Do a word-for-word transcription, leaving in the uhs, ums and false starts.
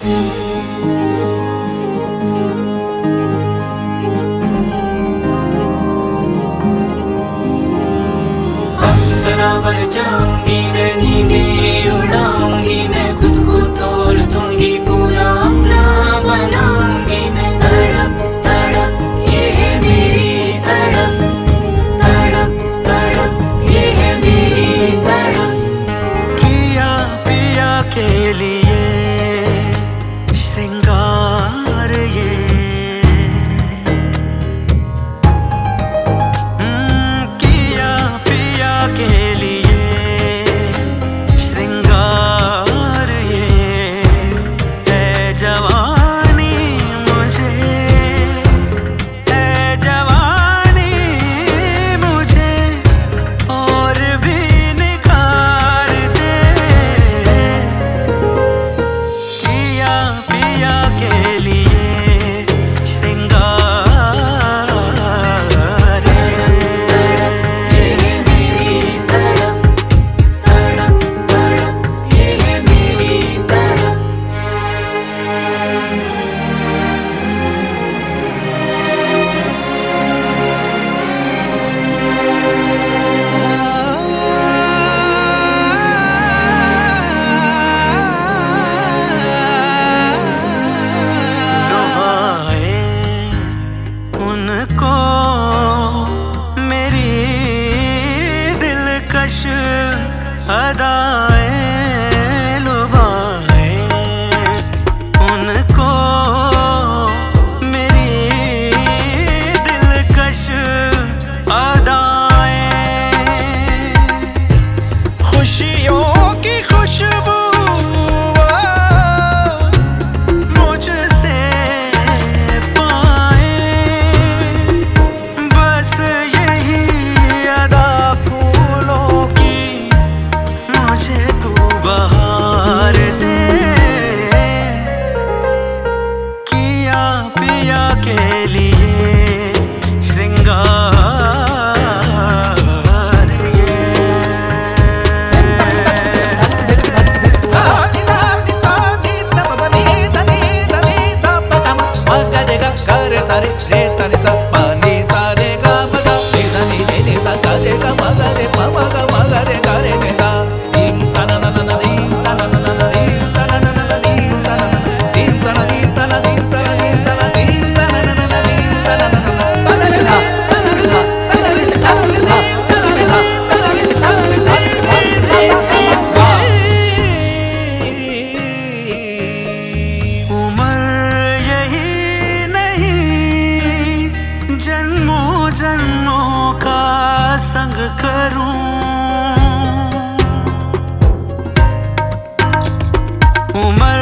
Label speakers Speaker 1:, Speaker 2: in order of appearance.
Speaker 1: बराबर जाऊंगी मैं, नींदें उड़ाऊंगी मैं, खुद को तोड़ दूंगी, पूरा अपना बनाऊंगी मैं। तड़प तड़प ये है मेरी तड़प, तड़प तड़प ये है मेरी तड़प।
Speaker 2: किया पिया के लिए श्रृंगार ये, के लिए श्रृंगार ये है जवानी मुझे, है जवानी मुझे और भी निखार दे। किया पिया के लिए श्रृंगार उनको मेरी दिलकश अदाएं लुभाए, उनको मेरी दिलकश अदाएं, खुशियों की खुशबू के लिए श्रृंगार ये। सारे रे सारे सा पानी सारे गा मगा रे सा नी रे नी सा गा रे गा मगा रे मा मगा मगा रे गा रे रे सा टीम तना ना ना ना टीम तना ना ना ना टीम तना ना ना ना टीम तना ना टीम तना टीम तना टीम तना टीम तना टीम तना ना ना ना टीम तना ना ना तना रे धा तना रे धा तना रे धा तना रे धा तना रे धा तना रे धा जन्मों का संग करूं, उम्र